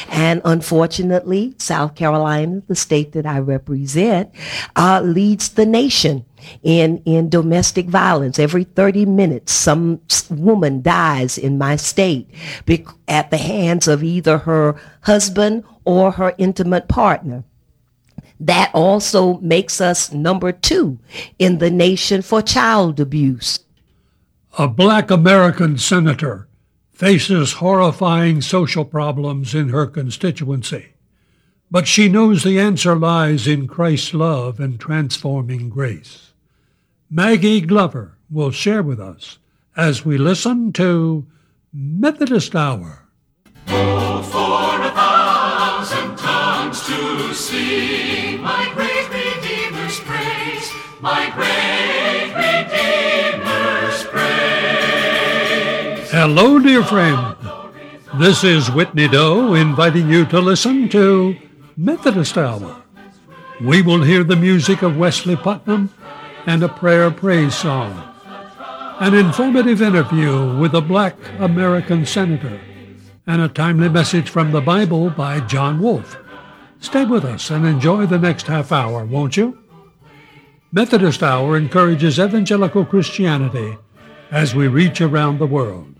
And unfortunately, South Carolina, the state that I represent, leads the nation in domestic violence. Every 30 minutes, some woman dies in my state at the hands of either her husband or her intimate partner. That also makes us number 2 in the nation for child abuse. A Black American senator faces horrifying social problems in her constituency, but she knows the answer lies in Christ's love and transforming grace. Maggie Glover will share with us as we listen to Methodist Hour. Oh, for 1,000 tongues to sing my great Redeemer's praise, my great Redeemer's praise. Hello, dear friend. This is Whitney Doe inviting you to listen to Methodist Hour. We will hear the music of Wesley Putnam and a prayer praise song, an informative interview with a Black American senator, and a timely message from the Bible by John Wolfe. Stay with us and enjoy the next half hour, won't you? Methodist Hour encourages evangelical Christianity as we reach around the world.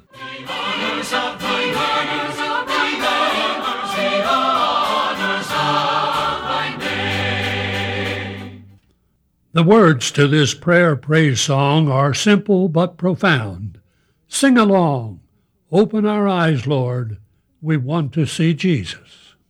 The words to this prayer praise song are simple but profound. Sing along. Open our eyes, Lord. We want to see Jesus.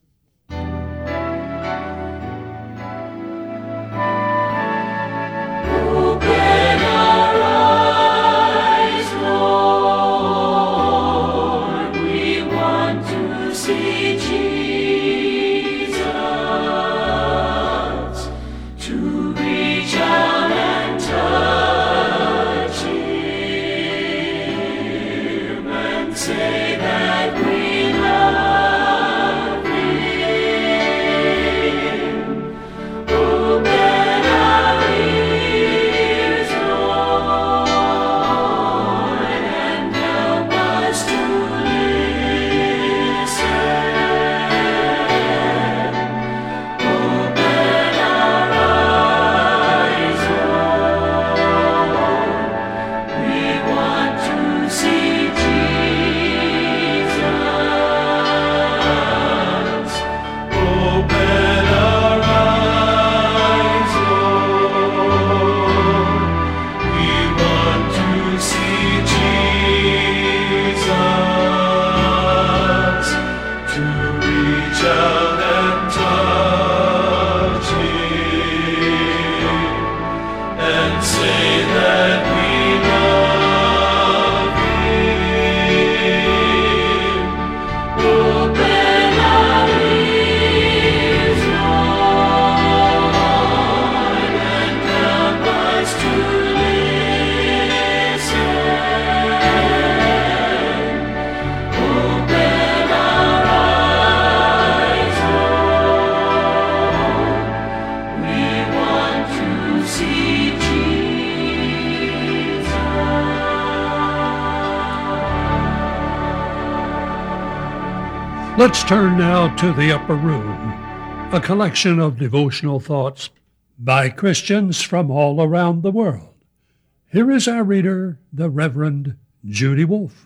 Let's turn now to The Upper Room, a collection of devotional thoughts by Christians from all around the world. Here is our reader, the Reverend Judy Wolfe.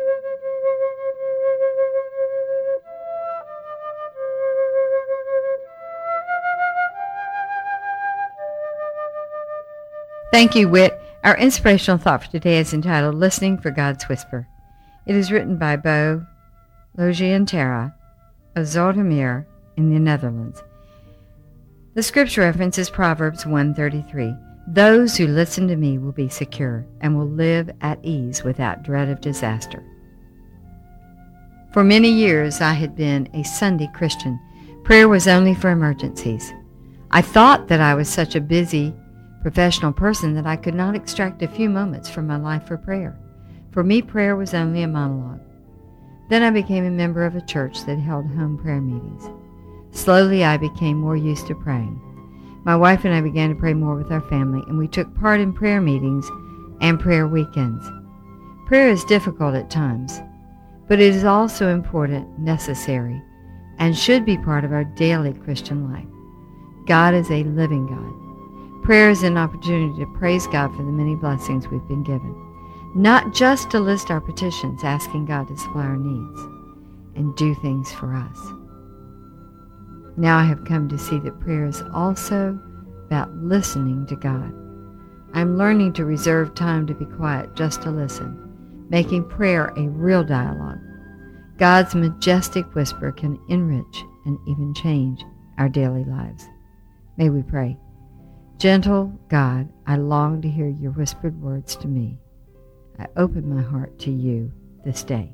Thank you, Whit. Our inspirational thought for today is entitled Listening for God's Whisper. It is written by Bo Logiantera of Zoetermeer in the Netherlands. The scripture reference is Proverbs 1:33. Those who listen to me will be secure and will live at ease without dread of disaster. For many years I had been a Sunday Christian. Prayer was only for emergencies. I thought that I was such a busy professional person that I could not extract a few moments from my life for prayer. For me, prayer was only a monologue. Then I became a member of a church that held home prayer meetings. Slowly, I became more used to praying. My wife and I began to pray more with our family, and we took part in prayer meetings and prayer weekends. Prayer is difficult at times, but it is also important, necessary, and should be part of our daily Christian life. God is a living God. Prayer is an opportunity to praise God for the many blessings we've been given, not just to list our petitions, asking God to supply our needs and do things for us. Now I have come to see that prayer is also about listening to God. I'm learning to reserve time to be quiet just to listen, making prayer a real dialogue. God's majestic whisper can enrich and even change our daily lives. May we pray. Gentle God, I long to hear your whispered words to me. I open my heart to you this day.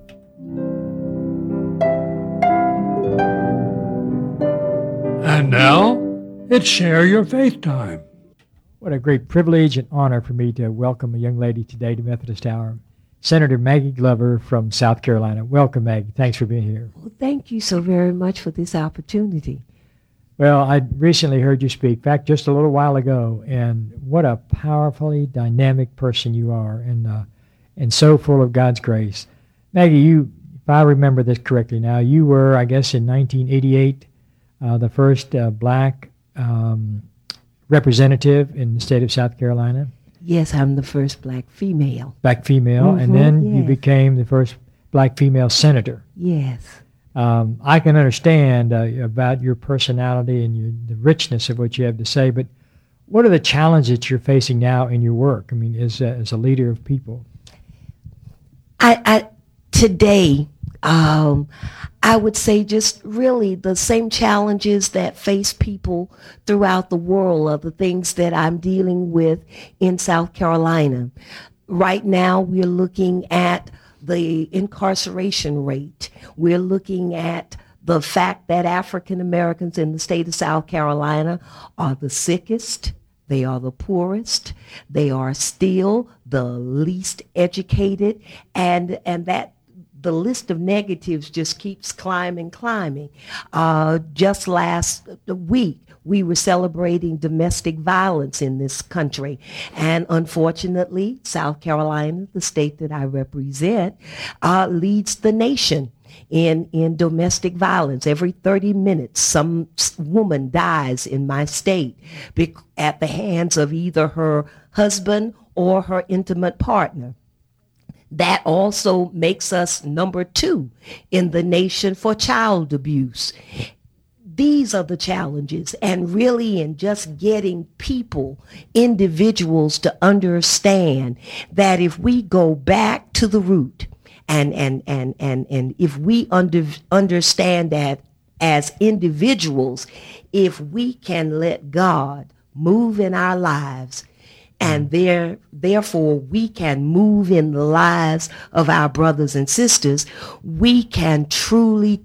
And now, it's Share Your Faith time. What a great privilege and honor for me to welcome a young lady today to Methodist Hour, Senator Maggie Glover from South Carolina. Welcome, Maggie. Thanks for being here. Well, thank you so very much for this opportunity. Well, I recently heard you speak, in fact, just a little while ago, and what a powerfully dynamic person you are, and so full of God's grace. Maggie, you, if I remember this correctly now, you were, I guess, in 1988, the first black representative in the state of South Carolina. Yes, I'm the first black female. Black female, and then you yes. became the first black female senator. Yes. I can understand about your personality and the richness of what you have to say, but what are the challenges that you're facing now in your work? I mean, as a leader of people. Today, I would say just really the same challenges that face people throughout the world are the things that I'm dealing with in South Carolina. Right now, we're looking at the incarceration rate. We're looking at the fact that African Americans in the state of South Carolina are the sickest, they are the poorest, they are still the least educated, and that the list of negatives just keeps climbing. Just last week, we were celebrating domestic violence in this country. And unfortunately, South Carolina, the state that I represent, leads the nation in domestic violence. Every 30 minutes, some woman dies in my state at the hands of either her husband or her intimate partner. That also makes us number 2 in the nation for child abuse. These are the challenges, and really in just getting people, individuals to understand that if we go back to the root and if we understand that as individuals, if we can let God move in our lives, and therefore we can move in the lives of our brothers and sisters, we can truly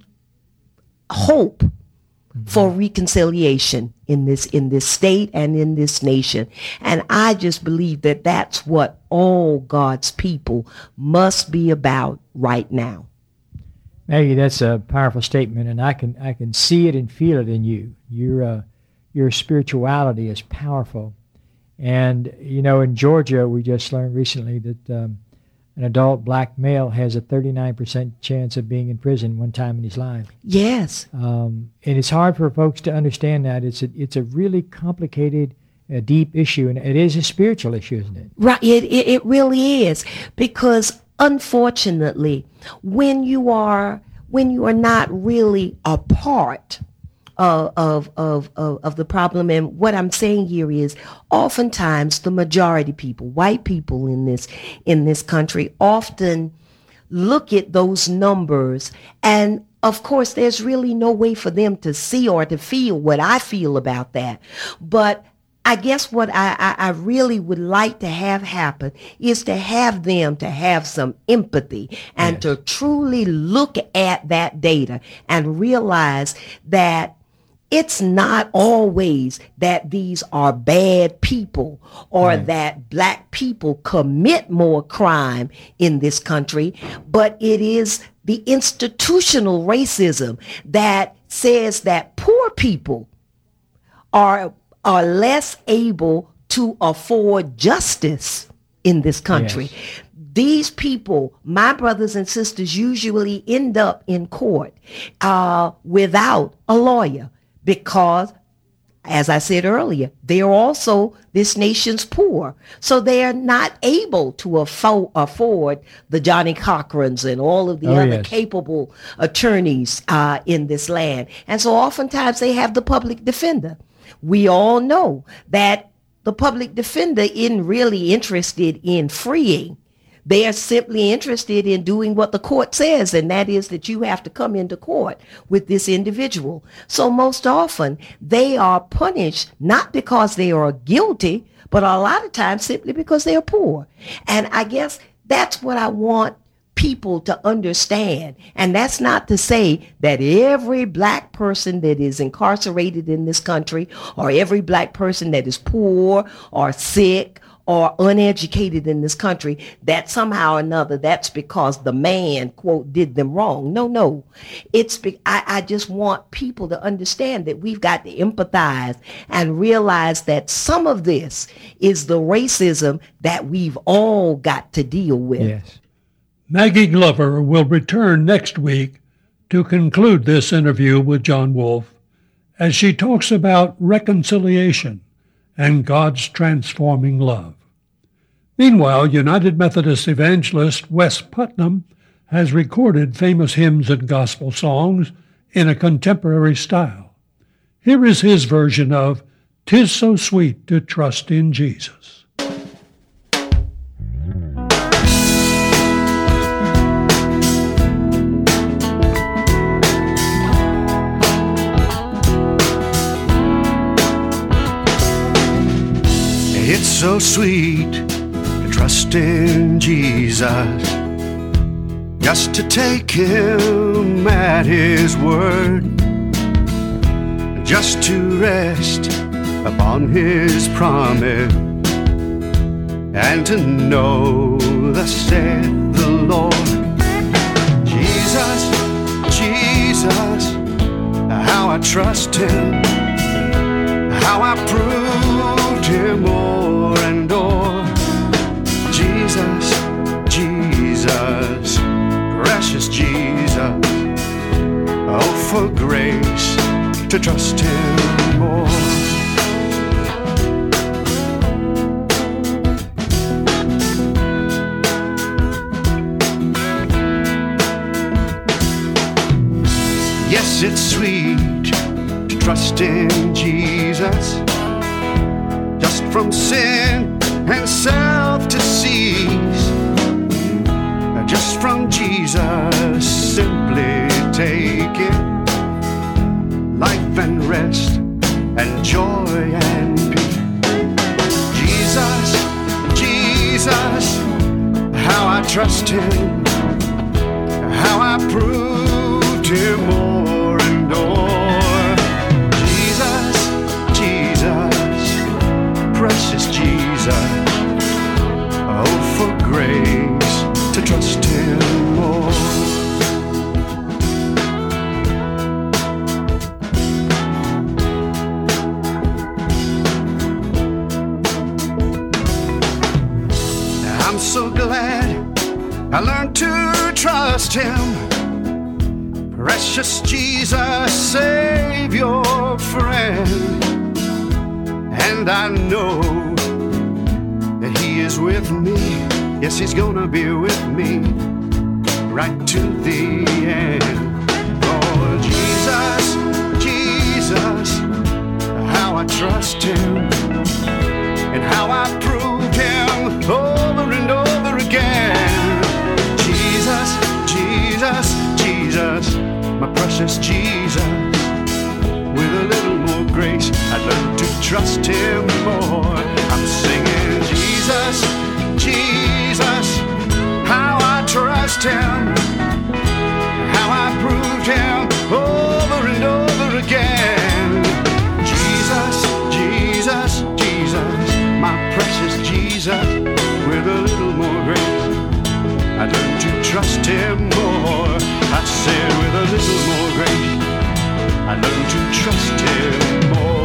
hope for reconciliation in this state and in this nation. And I just believe that that's what all God's people must be about right now. Maggie, that's a powerful statement, and I can see it and feel it in you. Your spirituality is powerful. And, you know, in Georgia, we just learned recently that an adult black male has a 39% chance of being in prison one time in his life. Yes. And it's hard for folks to understand that. It's a really complicated, deep issue, and it is a spiritual issue, isn't it? Right. It really is, because unfortunately, when you are not really a part of the problem, and what I'm saying here is oftentimes the majority people, white people in this country, often look at those numbers, and of course there's really no way for them to see or to feel what I feel about that. But I guess what I really would like to have happen is to have them to have some empathy and Yes. to truly look at that data and realize that it's not always that these are bad people or Right. that black people commit more crime in this country, but it is the institutional racism that says that poor people are less able to afford justice in this country. Yes. these people, my brothers and sisters, usually end up in court without a lawyer because, as I said earlier, they are also this nation's poor. So they are not able to afford the Johnny Cochrans and all of the other capable attorneys in this land. And so oftentimes they have the public defender. We all know that the public defender isn't really interested in freeing. They are simply interested in doing what the court says, and that is that you have to come into court with this individual. So most often they are punished not because they are guilty, but a lot of times simply because they are poor. And I guess that's what I want people to understand. And that's not to say that every black person that is incarcerated in this country, or every black person that is poor or sick or uneducated in this country, that somehow or another that's because the man, quote, did them wrong. No. I just want people to understand that we've got to empathize and realize that some of this is the racism that we've all got to deal with. Yes. Maggie Glover will return next week to conclude this interview with John Wolfe as she talks about reconciliation and God's transforming love. Meanwhile, United Methodist evangelist Wes Putnam has recorded famous hymns and gospel songs in a contemporary style. Here is his version of "'Tis So Sweet to Trust in Jesus." It's so sweet to trust in Jesus, just to take him at his word, just to rest upon his promise, and to know thus saith the Lord. Jesus, Jesus, how I trust him, how I proved him o'er and o'er. Jesus, Jesus, precious Jesus, oh, for grace to trust him more. Yes, it's sweet to trust in Jesus, just from sin and self to cease, just from Jesus simply taking life and rest and joy and peace. Jesus, Jesus, how I trust him, how I proved him o'er and o'er. Jesus, Jesus, precious Jesus, oh, for grace to trust him more. I'm so glad I learned to trust him, precious Jesus, Savior, friend. And I know that he is with me. Yes, he's gonna be with me right to the end. Oh, Jesus, Jesus, how I trust him and how I proved him over and over again. Jesus, Jesus, Jesus, my precious Jesus, with a little more grace I learned to trust him more. I'm singing Jesus, Jesus, how I trust him, how I proved him over and over again. Jesus, Jesus, Jesus, my precious Jesus, with a little more grace I learned to trust him more. I said with a little more grace I learned to trust him more.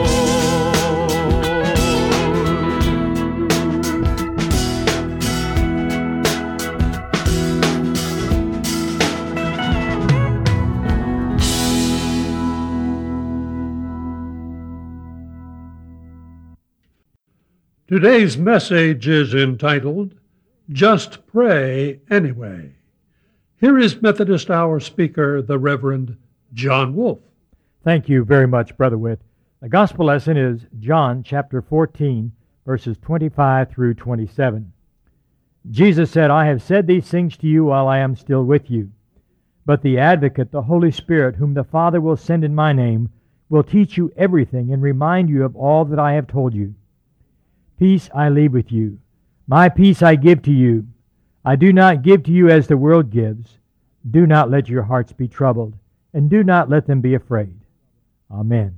Today's message is entitled, Just Pray Anyway. Here is Methodist Hour speaker, the Reverend John Wolf. Thank you very much, Brother Witt. The gospel lesson is John chapter 14, verses 25 through 27. Jesus said, I have said these things to you while I am still with you. But the Advocate, the Holy Spirit, whom the Father will send in my name, will teach you everything and remind you of all that I have told you. Peace I leave with you. My peace I give to you. I do not give to you as the world gives. Do not let your hearts be troubled, and do not let them be afraid. Amen.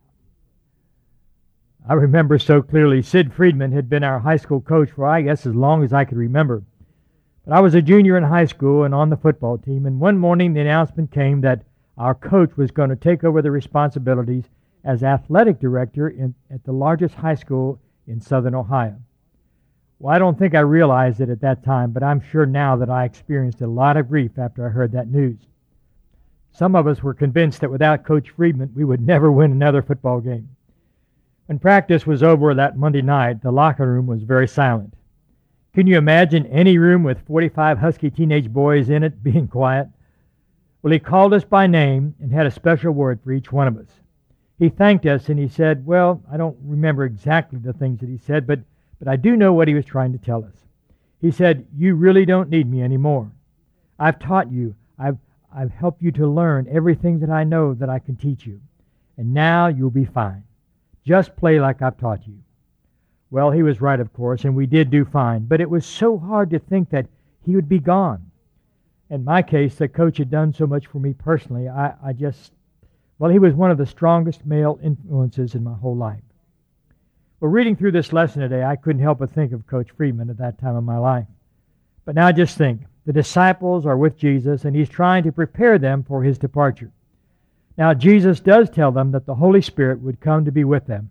I remember so clearly Sid Friedman had been our high school coach for, I guess, as long as I could remember. But I was a junior in high school and on the football team, and one morning the announcement came that our coach was going to take over the responsibilities as athletic director at the largest high school in southern Ohio. Well, I don't think I realized it at that time, but I'm sure now that I experienced a lot of grief after I heard that news. Some of us were convinced that without Coach Friedman, we would never win another football game. When practice was over that Monday night, the locker room was very silent. Can you imagine any room with 45 husky teenage boys in it being quiet? Well, he called us by name and had a special word for each one of us. He thanked us and he said, well, I don't remember exactly the things that he said, but I do know what he was trying to tell us. He said, you really don't need me anymore. I've taught you. I've helped you to learn everything that I know that I can teach you. And now you'll be fine. Just play like I've taught you. Well, he was right, of course, and we did do fine, but it was so hard to think that he would be gone. In my case, the coach had done so much for me personally, he was one of the strongest male influences in my whole life. Well, reading through this lesson today, I couldn't help but think of Coach Friedman at that time of my life. But now just think, the disciples are with Jesus, and he's trying to prepare them for his departure. Now, Jesus does tell them that the Holy Spirit would come to be with them.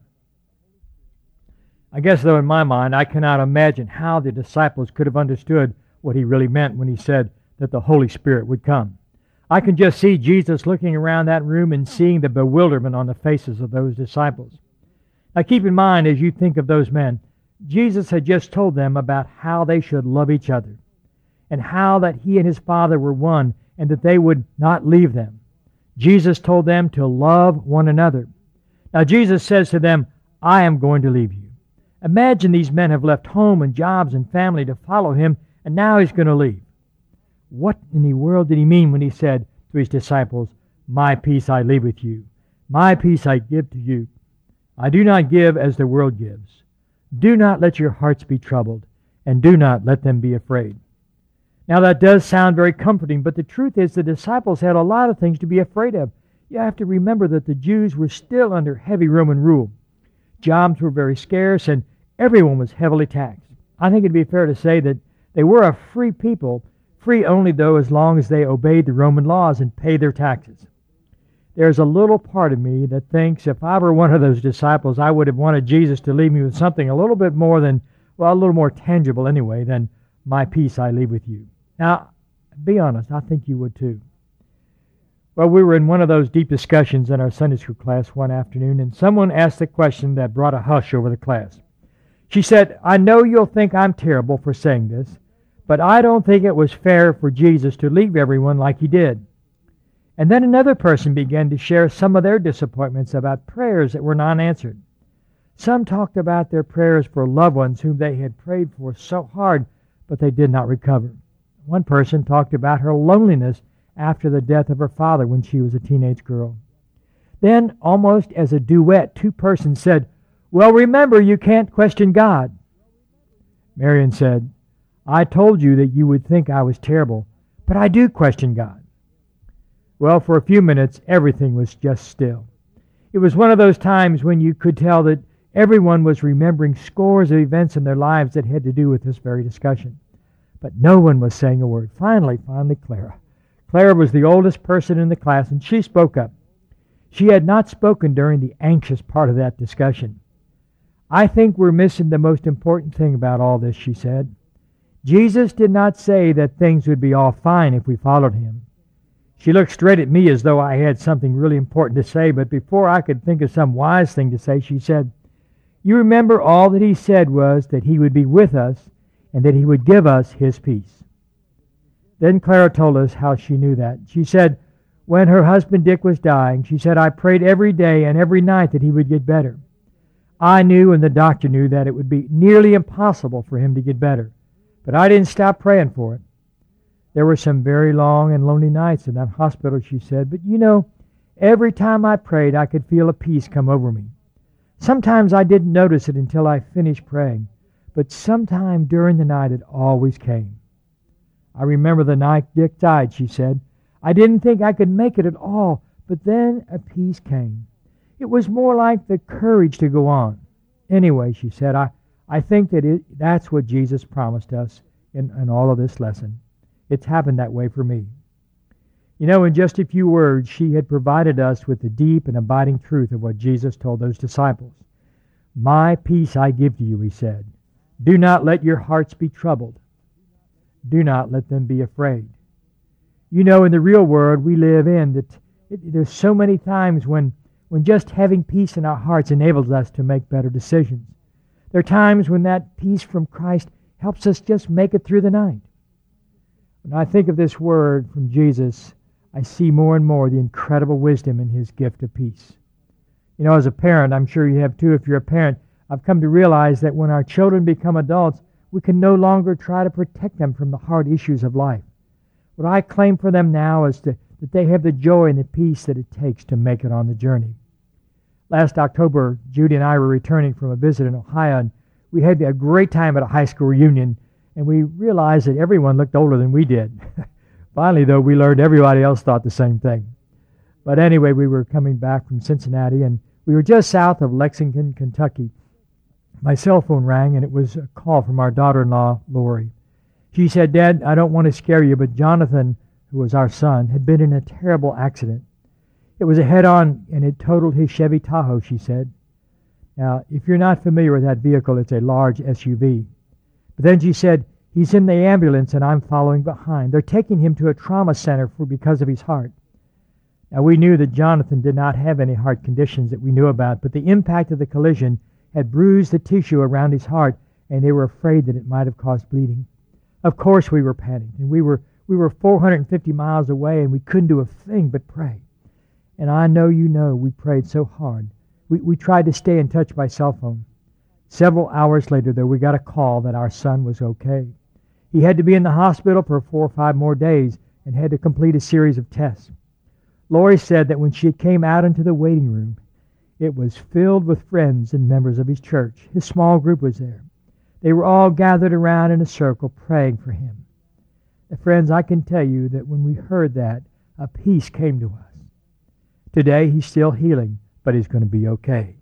I guess, though, in my mind, I cannot imagine how the disciples could have understood what he really meant when he said that the Holy Spirit would come. I can just see Jesus looking around that room and seeing the bewilderment on the faces of those disciples. Now, keep in mind, as you think of those men, Jesus had just told them about how they should love each other and how that he and his Father were one and that they would not leave them. Jesus told them to love one another. Now, Jesus says to them, I am going to leave you. Imagine these men have left home and jobs and family to follow him, and now he's going to leave. What in the world did he mean when he said to his disciples, my peace I leave with you, my peace I give to you. I do not give as the world gives. Do not let your hearts be troubled, and do not let them be afraid. Now that does sound very comforting, but the truth is the disciples had a lot of things to be afraid of. You have to remember that the Jews were still under heavy Roman rule. Jobs were very scarce, and everyone was heavily taxed. I think it'd be fair to say that they were a free people, free only, though, as long as they obeyed the Roman laws and paid their taxes. There's a little part of me that thinks if I were one of those disciples, I would have wanted Jesus to leave me with something a little bit more than, well, a little more tangible anyway, than my peace I leave with you. Now, be honest, I think you would too. Well, we were in one of those deep discussions in our Sunday school class one afternoon, and someone asked a question that brought a hush over the class. She said, I know you'll think I'm terrible for saying this, but I don't think it was fair for Jesus to leave everyone like he did. And then another person began to share some of their disappointments about prayers that were not answered. Some talked about their prayers for loved ones whom they had prayed for so hard, but they did not recover. One person talked about her loneliness after the death of her father when she was a teenage girl. Then, almost as a duet, two persons said, well, remember, you can't question God. Marion said, I told you that you would think I was terrible, but I do question God. Well, for a few minutes, everything was just still. It was one of those times when you could tell that everyone was remembering scores of events in their lives that had to do with this very discussion. But no one was saying a word. Finally, Clara. Clara was the oldest person in the class, and she spoke up. She had not spoken during the anxious part of that discussion. I think we're missing the most important thing about all this, she said. Jesus did not say that things would be all fine if we followed him. She looked straight at me as though I had something really important to say, but before I could think of some wise thing to say, she said, You remember all that he said was that he would be with us and that he would give us his peace. Then Clara told us how she knew that. She said, when her husband Dick was dying, she said, I prayed every day and every night that he would get better. I knew and the doctor knew that it would be nearly impossible for him to get better. But I didn't stop praying for it. There were some very long and lonely nights in that hospital, she said, but you know, every time I prayed, I could feel a peace come over me. Sometimes I didn't notice it until I finished praying, but sometime during the night it always came. I remember the night Dick died, she said. I didn't think I could make it at all, but then a peace came. It was more like the courage to go on. Anyway, she said, I think that's what Jesus promised us in all of this lesson. It's happened that way for me. You know, in just a few words, she had provided us with the deep and abiding truth of what Jesus told those disciples. My peace I give to you, he said. Do not let your hearts be troubled. Do not let them be afraid. You know, in the real world we live in, there's so many times when just having peace in our hearts enables us to make better decisions. There are times when that peace from Christ helps us just make it through the night. When I think of this word from Jesus, I see more and more the incredible wisdom in his gift of peace. You know, as a parent, I'm sure you have too, if you're a parent, I've come to realize that when our children become adults, we can no longer try to protect them from the hard issues of life. What I claim for them now is that they have the joy and the peace that it takes to make it on the journey. Last October, Judy and I were returning from a visit in Ohio, and we had a great time at a high school reunion, and we realized that everyone looked older than we did. Finally, though, we learned everybody else thought the same thing. But anyway, we were coming back from Cincinnati, and we were just south of Lexington, Kentucky. My cell phone rang, and it was a call from our daughter-in-law, Lori. She said, Dad, I don't want to scare you, but Jonathan, who was our son, had been in a terrible accident. It was a head-on, and it totaled his Chevy Tahoe, she said. Now, if you're not familiar with that vehicle, it's a large SUV. But then she said, he's in the ambulance, and I'm following behind. They're taking him to a trauma center because of his heart. Now, we knew that Jonathan did not have any heart conditions that we knew about, but the impact of the collision had bruised the tissue around his heart, and they were afraid that it might have caused bleeding. Of course, we were panicked, and we were 450 miles away, and we couldn't do a thing but pray. And I know you know we prayed so hard. We tried to stay in touch by cell phone. Several hours later, though, we got a call that our son was okay. He had to be in the hospital for 4 or 5 more days and had to complete a series of tests. Lori said that when she came out into the waiting room, it was filled with friends and members of his church. His small group was there. They were all gathered around in a circle praying for him. Friends, I can tell you that when we heard that, a peace came to us. Today, he's still healing, but he's going to be okay.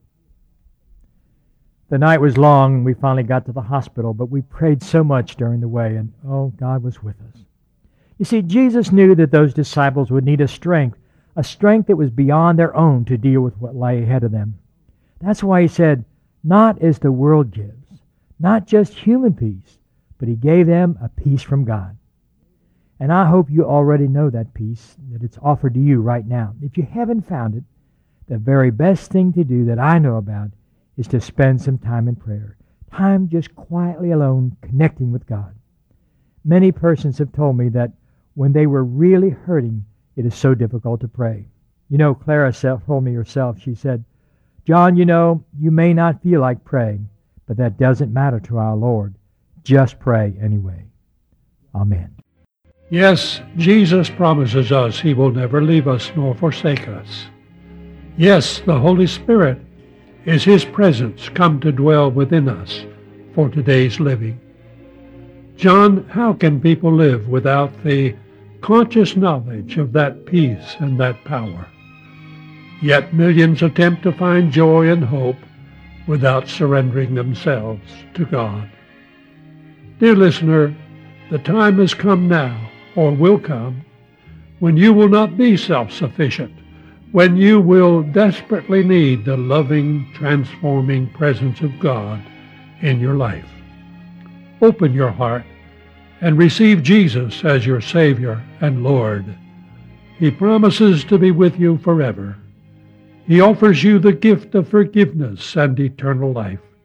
The night was long, and we finally got to the hospital, but we prayed so much during the way, and oh, God was with us. You see, Jesus knew that those disciples would need a strength that was beyond their own to deal with what lay ahead of them. That's why he said, not as the world gives, not just human peace, but he gave them a peace from God. And I hope you already know that peace, that it's offered to you right now. If you haven't found it, the very best thing to do that I know about is to spend some time in prayer. Time just quietly alone, connecting with God. Many persons have told me that when they were really hurting, it is so difficult to pray. You know, Clara told me herself, she said, John, you know, you may not feel like praying, but that doesn't matter to our Lord. Just pray anyway. Amen. Yes, Jesus promises us he will never leave us nor forsake us. Yes, the Holy Spirit is his presence come to dwell within us for today's living. John, how can people live without the conscious knowledge of that peace and that power? Yet millions attempt to find joy and hope without surrendering themselves to God. Dear listener, the time has come now, or will come, when you will not be self-sufficient, when you will desperately need the loving, transforming presence of God in your life. Open your heart and receive Jesus as your Savior and Lord. He promises to be with you forever. He offers you the gift of forgiveness and eternal life.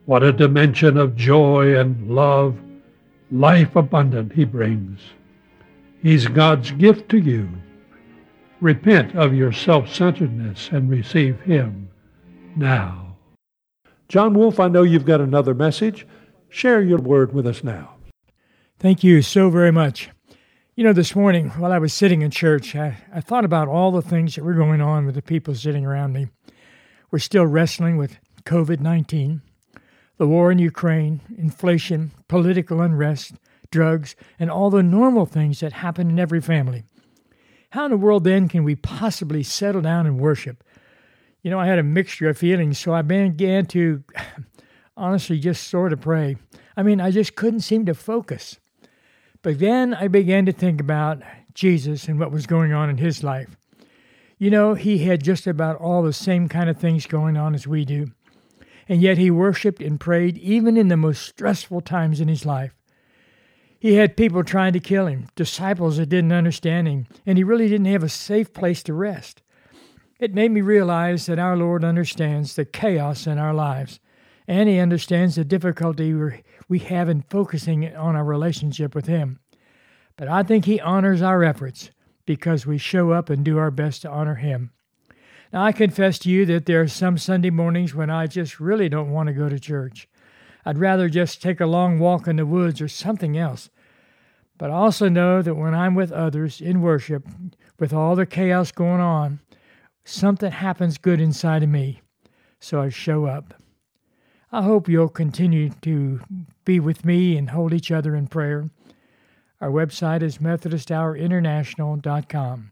What a dimension of joy and love, life abundant he brings. He's God's gift to you. Repent of your self-centeredness and receive him now. John Wolfe, I know you've got another message. Share your word with us now. Thank you so very much. You know, this morning while I was sitting in church, I thought about all the things that were going on with the people sitting around me. We're still wrestling with COVID-19, the war in Ukraine, inflation, political unrest, drugs, and all the normal things that happen in every family. How in the world then can we possibly settle down and worship? You know, I had a mixture of feelings, so I began to honestly just sort of pray. I just couldn't seem to focus. But then I began to think about Jesus and what was going on in his life. You know, he had just about all the same kind of things going on as we do. And yet he worshiped and prayed even in the most stressful times in his life. He had people trying to kill him, disciples that didn't understand him, and he really didn't have a safe place to rest. It made me realize that our Lord understands the chaos in our lives, and he understands the difficulty we have in focusing on our relationship with him. But I think he honors our efforts because we show up and do our best to honor him. Now, I confess to you that there are some Sunday mornings when I just really don't want to go to church. I'd rather just take a long walk in the woods or something else. But I also know that when I'm with others in worship, with all the chaos going on, something happens good inside of me. So I show up. I hope you'll continue to be with me and hold each other in prayer. Our website is MethodistHourInternational.com.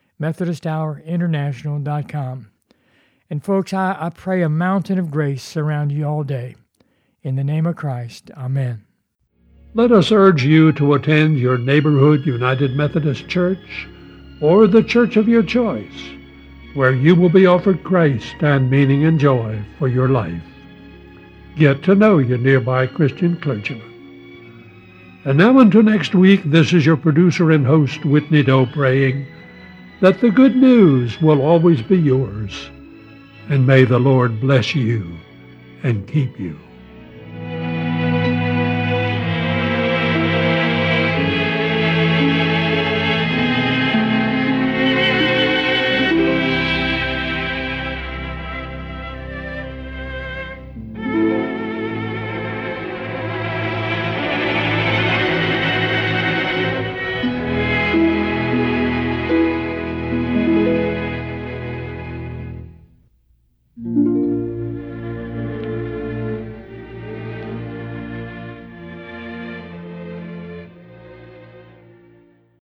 MethodistHourInternational.com. And folks, I pray a mountain of grace surround you all day. In the name of Christ, amen. Let us urge you to attend your neighborhood United Methodist Church or the church of your choice, where you will be offered Christ and meaning and joy for your life. Get to know your nearby Christian clergyman. And now until next week, this is your producer and host, Whitney Doe, praying that the good news will always be yours, and may the Lord bless you and keep you.